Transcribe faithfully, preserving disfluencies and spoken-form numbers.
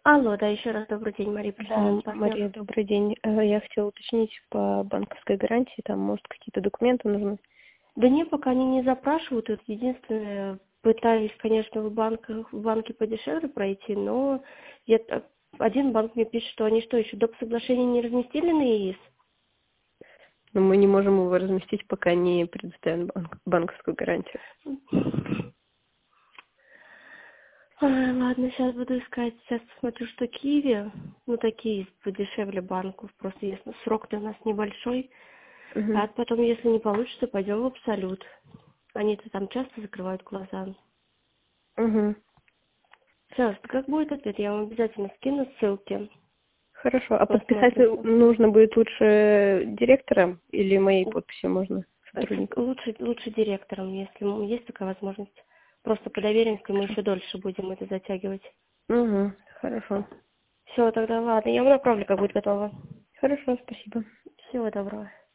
Алло, да, еще раз добрый день, Мария, Да, профессиональный партнер. Мария, добрый день. Э, Я хотела уточнить по банковской гарантии, там, может, какие-то документы нужны? Да нет, пока они не запрашивают. Вот единственное, пытаюсь, конечно, в банках, в банке подешевле пройти, но я так- один банк мне пишет, что они что, еще доп. Соглашение не разместили на ИИС? Но мы не можем его разместить, пока не предоставим банк- банковскую гарантию. Ой, ладно, сейчас буду искать. Сейчас посмотрю, что Киви, ну такие подешевле банков, просто если срок-то у нас небольшой. Угу. А потом, если не получится, пойдем в Абсолют. Они-то там часто закрывают глаза. Угу. Сейчас, как будет ответ, я вам обязательно скину ссылки. Хорошо. А подписать Посмотрите. нужно будет лучше директором или моей подписью можно С- сотрудникам? Лучше, лучше директором, если м- есть такая возможность. Просто по доверенности мы еще дольше будем это затягивать. Угу. Хорошо. Все, тогда ладно, я вам направлю, как будет готово. Хорошо, спасибо. Всего доброго.